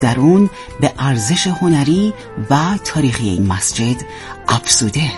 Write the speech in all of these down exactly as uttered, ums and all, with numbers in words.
در اون به ارزش هنری و تاریخی این مسجد افزوده.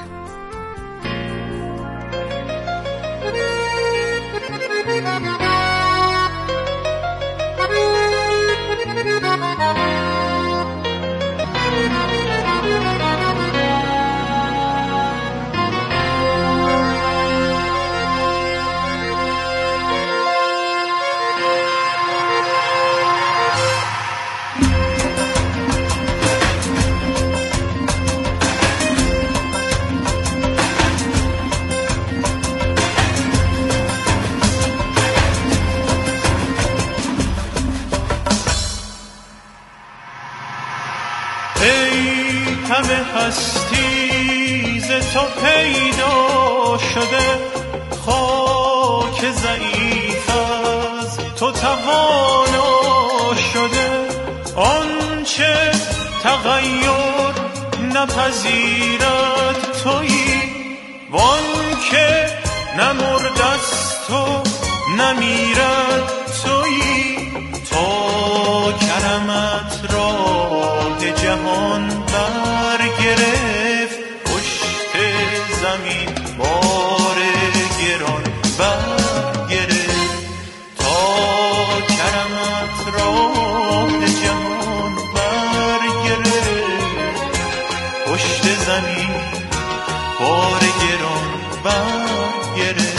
همه هستی ز تو پیدا شده، خاک ضعیف از تو توانا شده. آنچه تغییر نپذیرد تویی، وانکه نمردست و نمیرد تویی. تا کرمت راه جهان برگرفت، پشت زمین بار گران برگرفت. تا کرمت راه جهان برگرفت، پشت زمین بار گران برگرفت.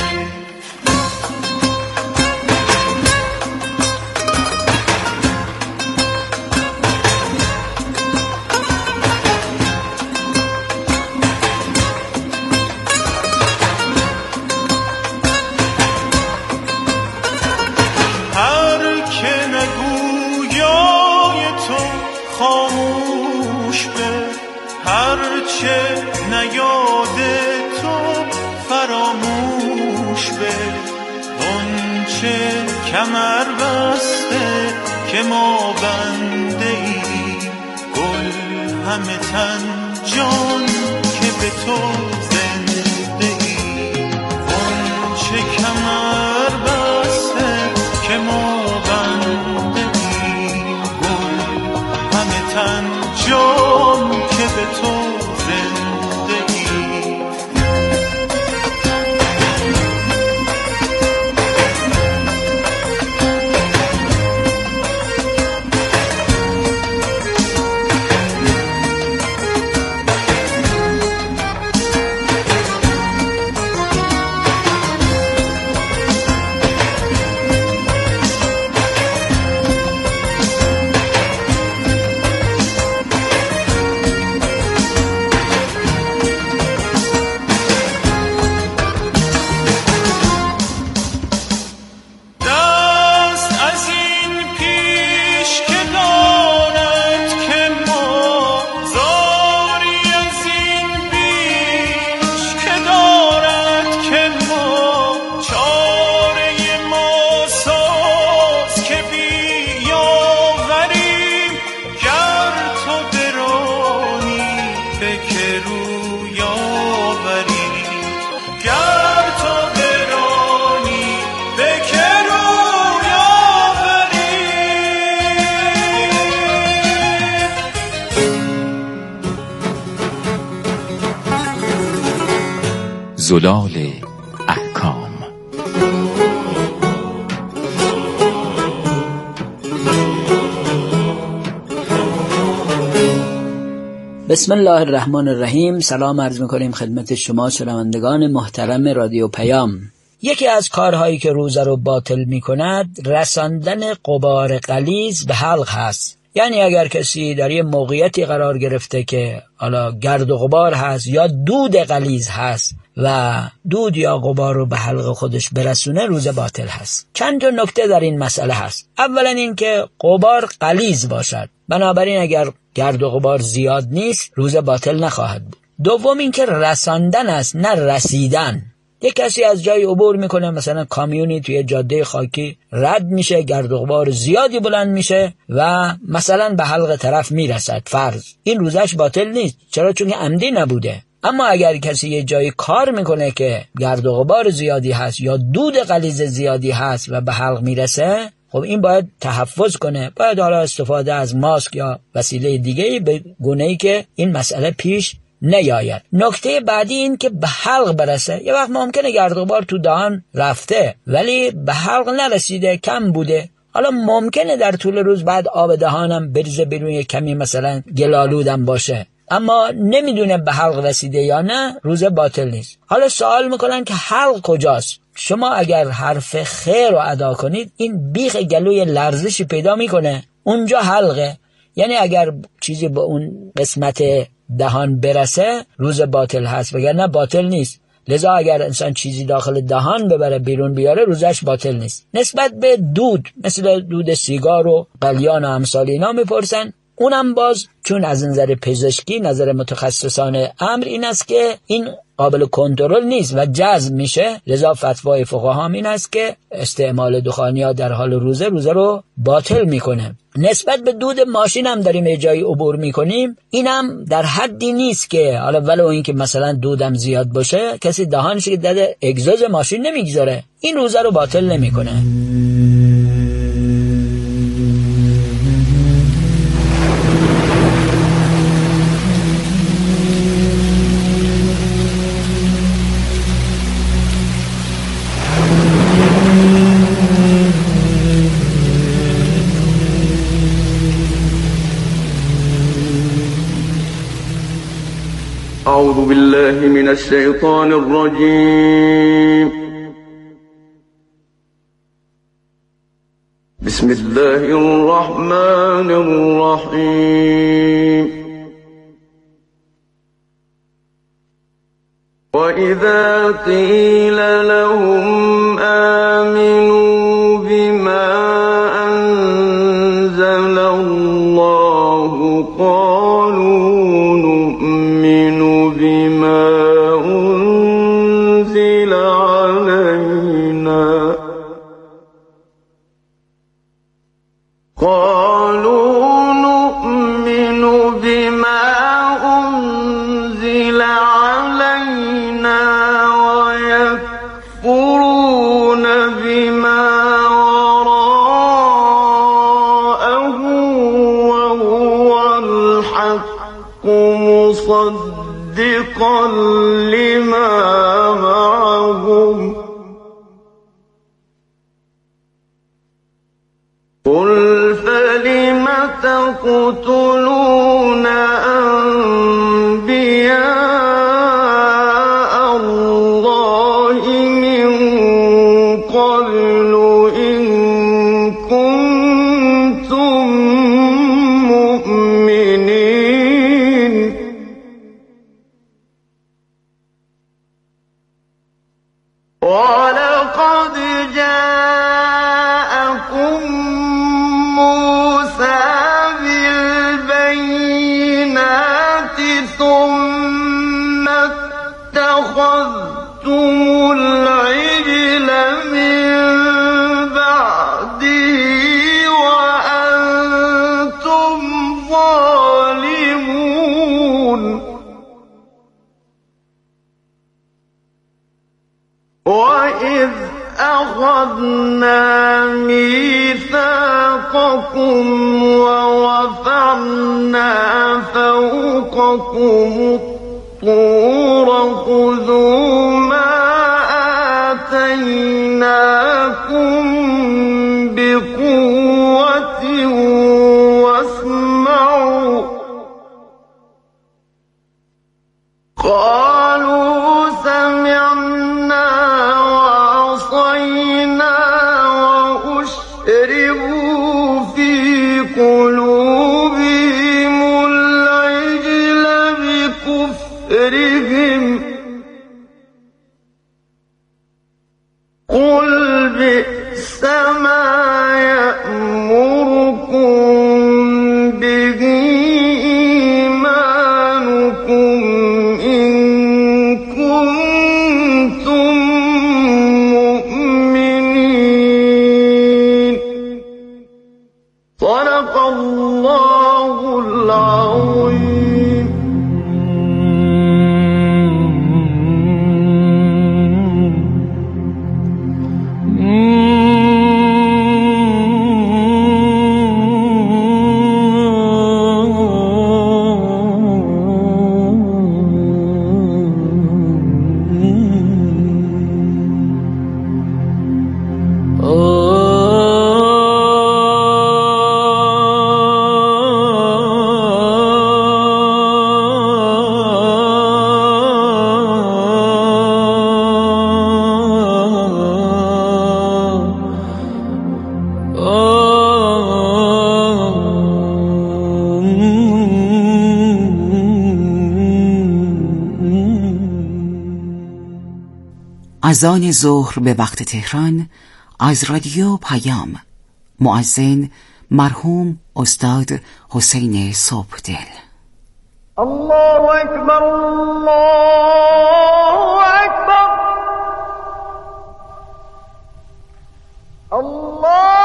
خاموش به هرچه نیاد تو فراموش به. اونچه کمر بسته که ما بنده ای، گل همه تن جان که به تو زنده ای. اونچه کمر بسته که ما بنده ای، تن جان که به تو زنده ای. زلال احکام. بسم الله الرحمن الرحیم. سلام عرض می‌کنیم خدمت شما شنوندگان محترم رادیو پیام. یکی از کارهایی که روزه رو باطل می‌کند رساندن غبار غلیظ به حلق هست. یعنی اگر کسی در یه موقعیتی قرار گرفته که حالا گرد و غبار هست یا دود غلیظ هست و دود یا غبار رو به حلق خودش برسونه، روزه باطل هست. چند تا نکته در این مسئله هست. اولا این که غبار غلیظ باشد، بنابراین اگر گرد و غبار زیاد نیست روزه باطل نخواهد بود. دوم این که رساندن است نه رسیدن. یک کسی از جای عبور میکنه، مثلا کامیونی توی جاده خاکی رد میشه، گرد و غبار زیادی بلند میشه و مثلا به حلق طرف میرسد، فرض این روزش باطل نیست. چرا؟ چون که عمدی نبوده. اما اگر کسی یه جای کار میکنه که گرد و غبار زیادی هست یا دود غلیظ زیادی هست و به حلق میرسه، خب این باید تحفظ کنه، باید حالا استفاده از ماسک یا وسیله دیگه‌ای به گونه‌ای که این مسئله پیش نیاید. نکته بعدی این که به حلق برسه. یه وقت ممکنه گرد و غبار تو دهان رفته ولی به حلق نرسیده، کم بوده. حالا ممکنه در طول روز بعد آب دهانم بریزه بیرون، یه کمی مثلا گلالودم باشه، اما نمیدونه به حلق رسیده یا نه، روزه باطل نیست. حالا سوال میکنن که حلق کجاست؟ شما اگر حرف خیر رو ادا کنید این بیخ گلوی لرزشی پیدا میکنه، اونجا حلقه. یعنی اگر چیزی به اون قسمت دهان برسه روزه باطل هست، وگرنه باطل نیست. لذا اگر انسان چیزی داخل دهان ببره بیرون بیاره روزش باطل نیست. نسبت به دود مثل دود سیگار و قلیان و امثال اینا میپرسن، اونم باز چون از نظر پزشکی نظر متخصصان امر این است که این قابل کنترل نیست و جذب میشه، لذا فتوای فقها این است که استعمال دخانیات در حال روزه روزه رو باطل میکنه. نسبت به دود ماشین هم داریم یه جایی عبور میکنیم، اینم در حدی نیست که حالا ولو این که مثلا دودم زیاد باشه کسی دهانش که داده اگزوز ماشین نمیگذاره، این روزه رو باطل نمیکنه. أعوذ بالله من الشيطان الرجيم. بسم الله الرحمن الرحيم. وإذا قيل لهم آمنوا بما أنزل الله قالوا بما أنزل علينا قالوا نؤمن بما أنزل علينا ويكفرون بما وراءه وهو الحق مصدقا مصدقا لما معهم قل فلم تقتلون أنبياء الله من قبل إن كنتم مؤمنين ولقد جاءكم موسى بالبينات ثم اتخذتم العجل من بعده وأنتم ظالمون وَإِذْ أَخَذْنَا مِيثَاقَكُمْ وَرَفَعْنَا فَوْقَكُمُ الطُّورَ خُذُوا مَا آتَيْنَاكُمْ بِقُوَّةٍ وَاسْمَعُوا قَالُوا سَمِعْنَا وَعَصَيْنَا وَأُشْرِبُوا فِي قُلُوبِهِمُ الْعِجْلَ بِكُفْرِهِمْ قُلْ بِئْسَ مَا يَأْمُرُكُم بِهِ إِيمَانُكُمْ إِن اذان ظهر به وقت تهران از رادیو پیام. مؤذن مرحوم استاد حسین صبحدل. الله اکبر الله اکبر الله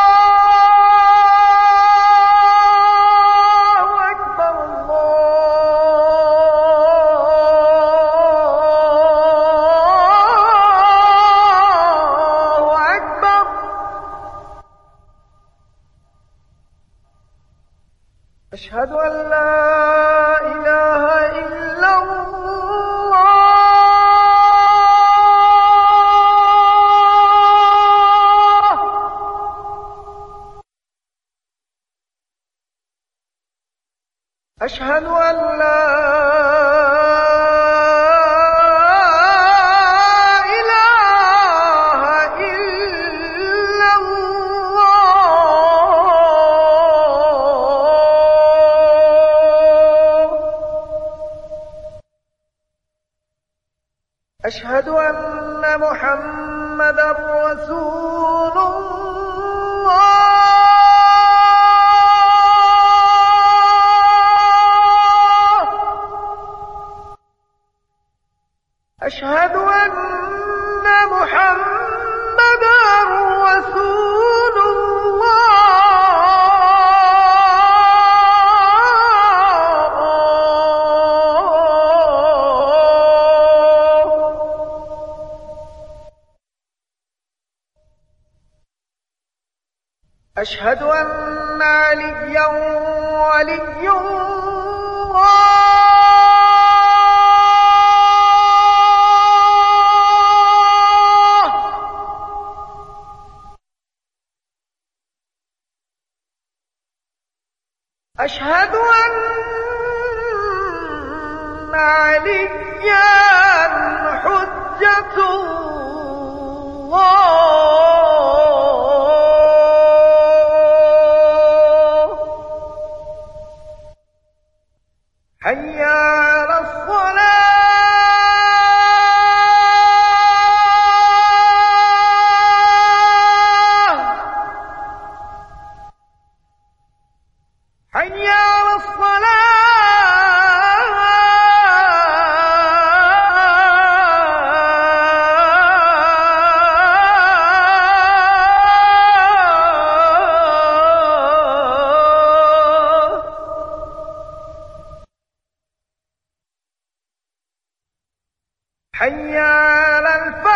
أشهد أن لا إله إلا الله أشهد أن لا أشهد أن محمدًا رسول الله أشهد أن محمدًا رسول أشهد أن عليا ولي الله أشهد أن عليا حجة الله حي على الصلاة حي على الصلاة حي على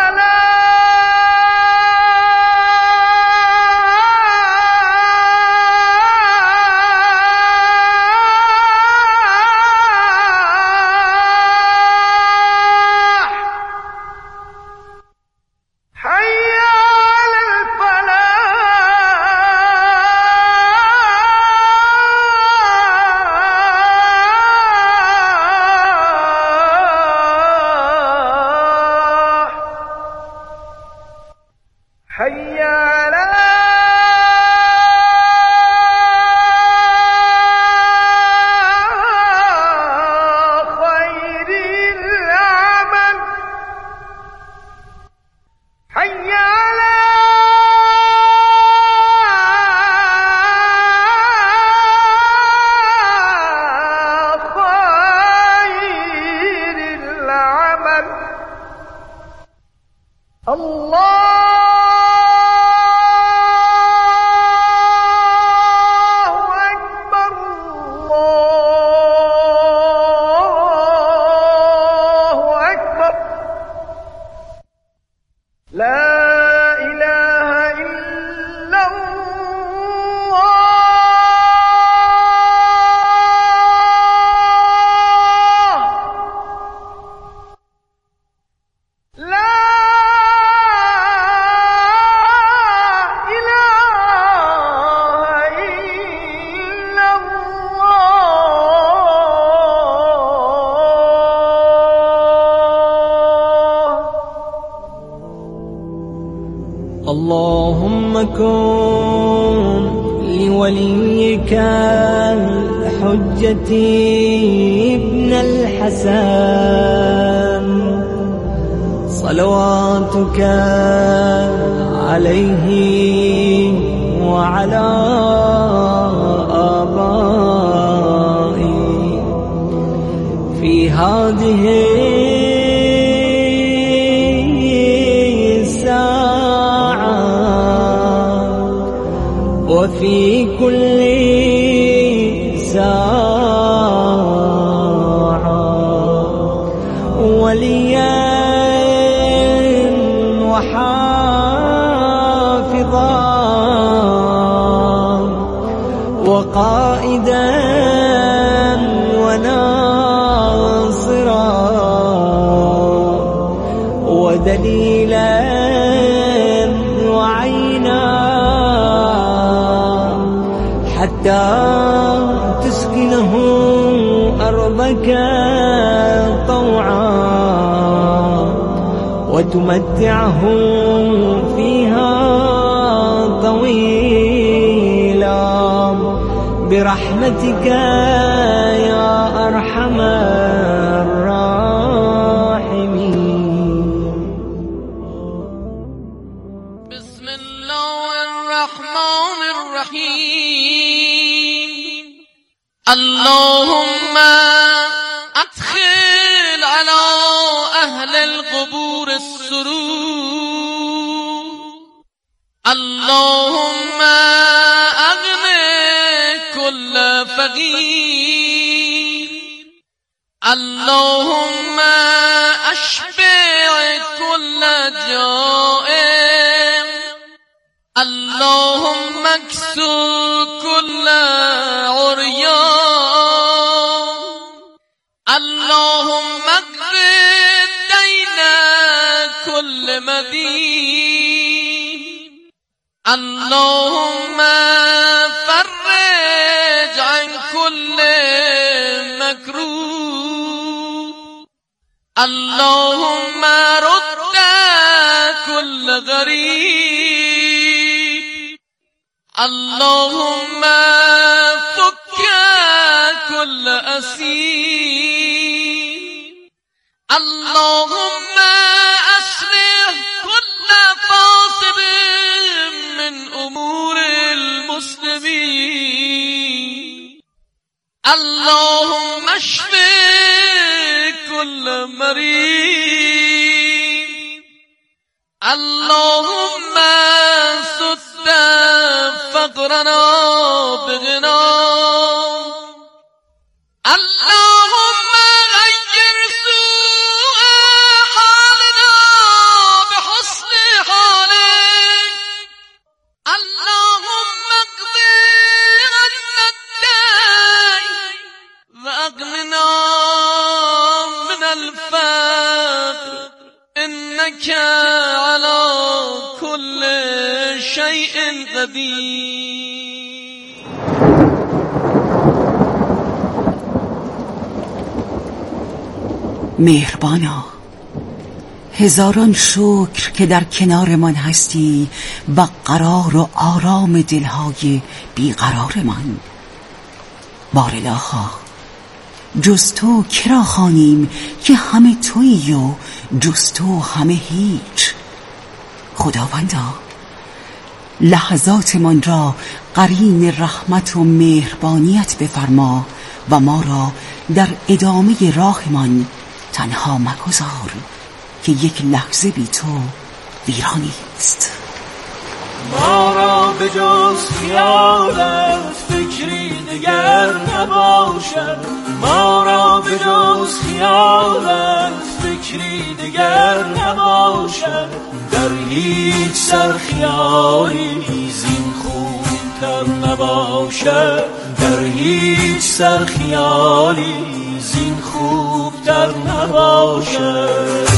الفلاح حي على الفلاح حي على خير العمل حي على خير العمل الله لا إله إلا الله لا إله إلا الله اللهم كن لوليك الحجة ابن الحسن صلواتك عليه وعلى آبائي في هذه الساعة وفي كل ساعة وليا وحافظا وقائدا وناصرا ودليلا وعينا حتى تسكنه أرضك طوعا وتمتعه فيها طويلا برحمتك يا أرحم الراحمين. بسم الله الرحمن الرحيم. اللهم أدخل على أهل القبور السرور. اللهم أغني كل فقير. اللهم أشبع كل جائع. اللهم اكسو كل عريان. اللهم اقض دين كل مدين. اللهم فرج عن كل مكروه. اللهم رد كل غريب. اللهم فك كل أسير. اللهم أصلح كل فاسد من أمور المسلمين. اللهم اشف كل مريض. اللهم سد فقرنا بغنى. اللهم غير سوء حالنا بحسن حالك. اللهم اقض عنا الدين وأغننا من الفقر إنك على كل شيء قدير. مهربانا، هزاران شکر که در کنارمان هستی و قرار و آرام دلهای بیقرارمان. بارالها، جز تو کرا خوانیم که همه تویی و جز تو همه هیچ. خداوندا، لحظاتمان را قرین رحمت و مهربانیت بفرما و ما را در ادامه راهمان تنها مگذار که یک لحظه بی تو ویرانی است. ما را به جز خیالت فکری دیگر نباشد. ما را به جز خیالت فکری دیگر نباشد. در هیچ سر خیالی زین خوبتر نباشد. در هیچ سر خیالی زین خوبتر نباشد.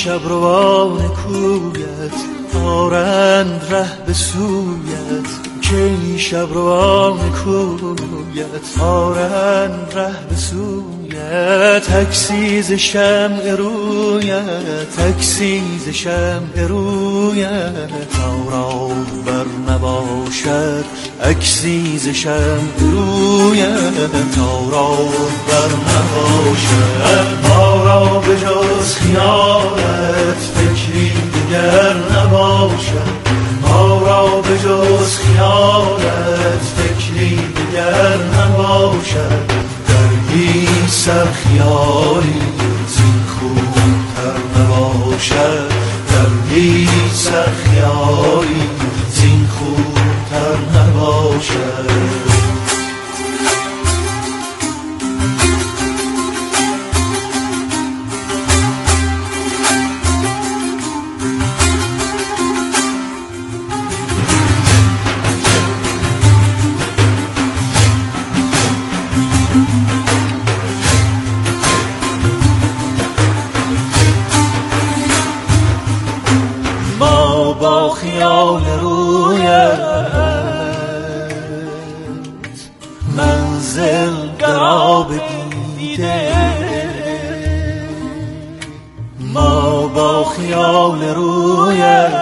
شبروان کویت آرند ره به سویت. کی شب روان کویت آرند ره به سویت تکسیز شمع رویت تکسیز شمع رویت تا را بر نباشد اکسیز شمع رویت تا را بر نباشد ما را به جز خیالت فکری دیگر نباشد ما را به جز خیالت فکری دیگر نباشد در هیچ سر خیالی زین خوبتر نباشد در هیچ سر خیالی زین خوبتر نباشد با خیال رویت منزل در آب دیده ما با خیال رویت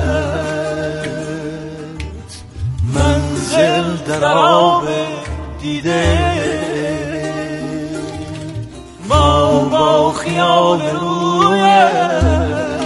منزل در آب دیده ما با خیال رویت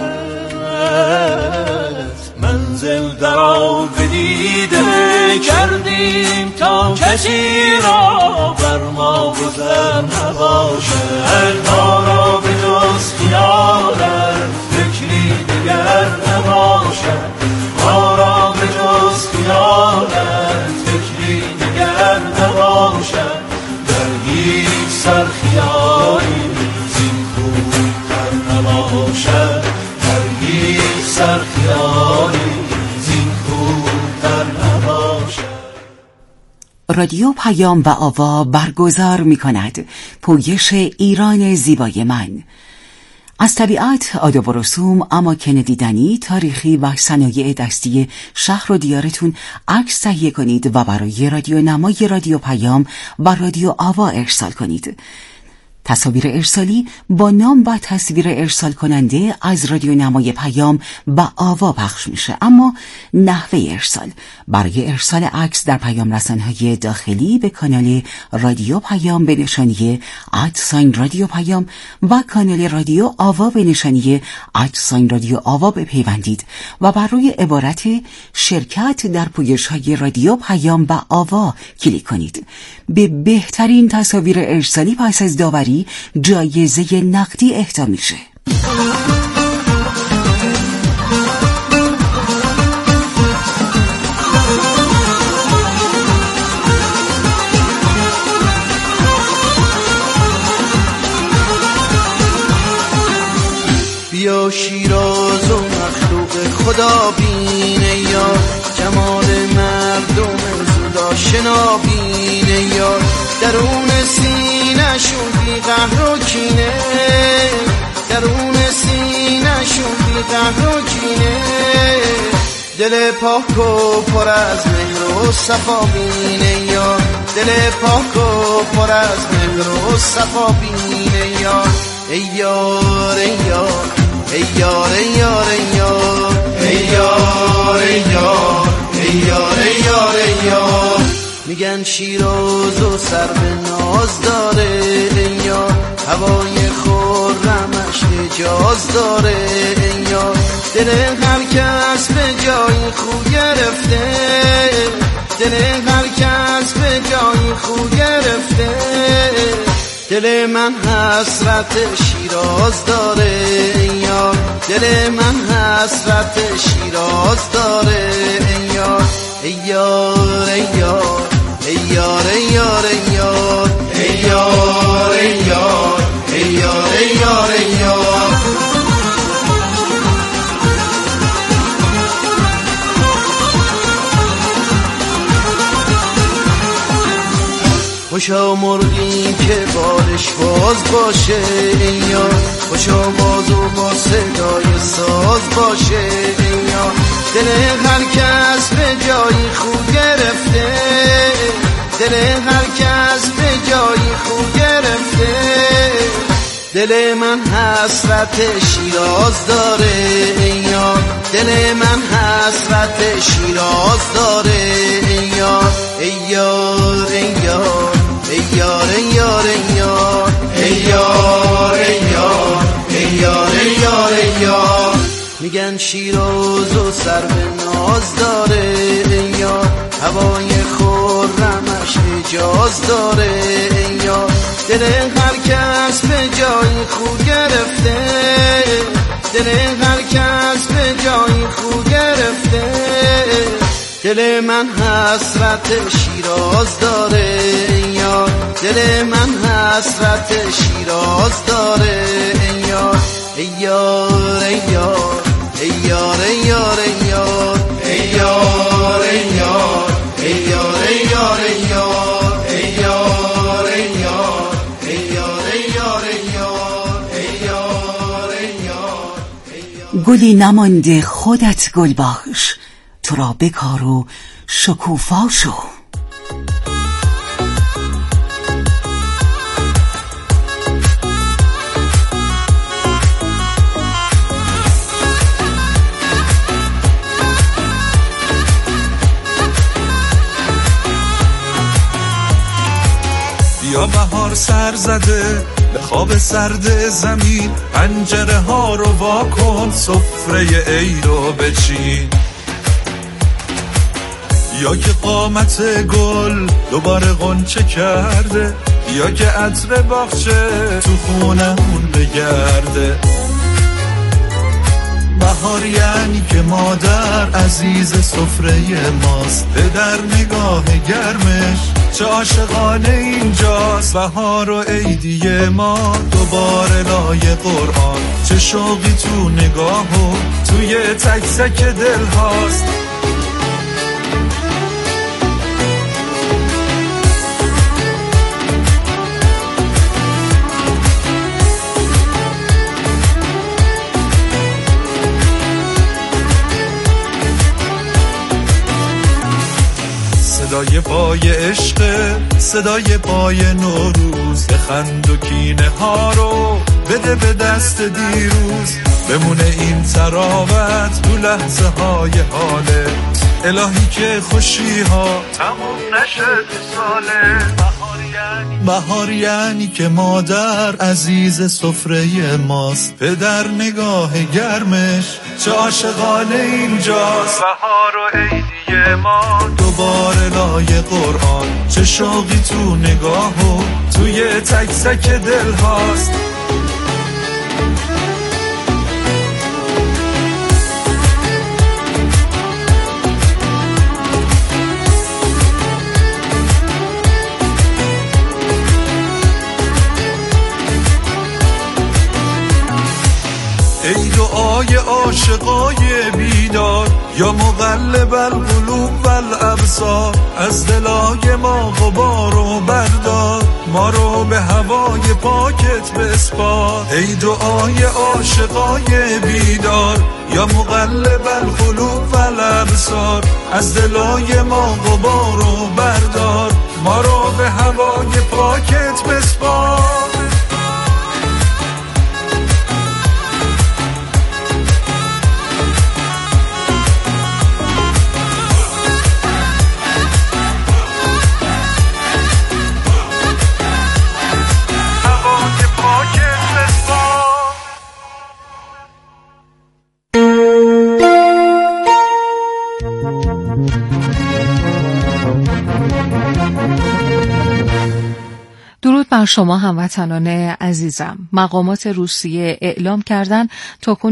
منزل در آب دیده کردیم تا کسی را بر ما گذر نباشد ما را به جز خیالت فکری دیگر نباشد ما را به جز خیالت فکری دیگر نباشد در هیچ سر خیالی زین خوبتر نباشد در هیچ سر خیالی رادیو پیام و آوا برگزار می کند پویش ایران زیبای من. از طبیعت، آداب و رسوم، اماکن دیدنی، تاریخی و صنایع دستی شهر و دیارتون عکس تهیه کنید و برای رادیو نمای رادیو پیام و رادیو آوا ارسال کنید. تصاویر ارسالی با نام و تصویر ارسال کننده از رادیو نمای پیام و آوا پخش میشه، اما نحوه ارسال برای ارسال عکس در پیام رسانهای داخلی به کانال رادیو پیام به نشانی ادساین رادیو پیام و کانال رادیو آوا به نشانی ادساین رادیو آوا بپیوندید و بر روی عبارت شرکت در پویش‌های رادیو پیام و آوا کلیک کنید. به بهترین تصاویر ارسالی پس از داوری جایزه نقدی اهدا میشه. بیا شیراز و مخلوق خدا بینه یا جمال مردم زودا شنا بینه یا درون سینه شون بی قهر و کینه درون سینه شون بی قهر و کینه دل پاک و پر از مهر و صفا بینه یا دل پاک و پر از مهر و صفا بینه یا ای یار ای یار ای یار ای یار ای یار ای یار ای یار ای یار ای یار ای یار میگن شیراز و سر به ناز داره ای یار هوای خرمش اجاز داره ای یار دل هر کس به جای خو گرفته دل هر کس به جای خو گرفته دل من حسرت شیراز داره ای یار دل من حسرت شیراز داره ای یار ای یار ای یار ای یار ای یار ای یار ای یار ای یار ای یار ای یار ای یار خوشا مرغی که بالش باز باشه ای یار خوشا باز و با صدای ساز باشه ای یار دل هر کس به جای خو گرفته دل هر کس به جایی خو گرفته. دل من حسرت شیراز داره ای یار، دل من حسرت شیراز داره ای یار، ای یار ای یار ای یار ای یار ای یار ای یار ای یار ای یار ای یار ای یار. میگن شیراز و سر به ناز داره ای یار، هوای خرمش اجاز داره ای یار. دل هر کس به جای خو گرفته، دل هر کس به جای خو گرفته. دل من حسرت شیراز داره ای یار، دل من حسرت شیراز داره ای یار، ای یار ای یار ای یار ای یار ای یار ای یار ای یار ای یار ای یار ای یار ای یار ای یار ای یار ای یار ای یار ای یار ای یار. گلی نمانده خودت گل باش، تو را بکار و شکوفا شو. یا بهار سر زده به خواب سرد زمین، پنجره ها رو وا کن سفره عید رو بچین. یا که قامت گل دوباره غنچه کرده، یا که عطر باغچه تو خونمون بگرده. بهار یعنی که مادر عزیز سفره ماست، پدر نگاه گرمش چه عاشقانه اینجاست. بهار و عیدی ما دوباره لای قرآن، چه شوقی تو نگاه و توی تک تک دل هاست. صدای پای عشق، صدای پای نوروز، بخند و کینه ها رو بده به دست دیروز. بمونه این تراوت تو لحظه های حاله، الهی که خوشی ها تموم نشه تو ساله. بهار یعنی که مادر عزیز سفره ماست، پدر نگاه گرمش چه عاشقانه اینجاست. بهار و عیدی ما دوباره لای قرآن، چه شوقی تو نگاه و توی تک تک دل هاست. ای دعای عاشقای بیدار، یا مقلب القلوب والابصار، از دلای ما غبار و بردار، ما رو به هوای پاکت بسپار. ای دعای عاشقای بیدار، یا مقلب القلوب والابصار، از دلای ما غبار و بردار، ما رو به هوای پاکت بسپار. درود بر شما هموطنان عزیزم. مقامات روسیه اعلام کردند تا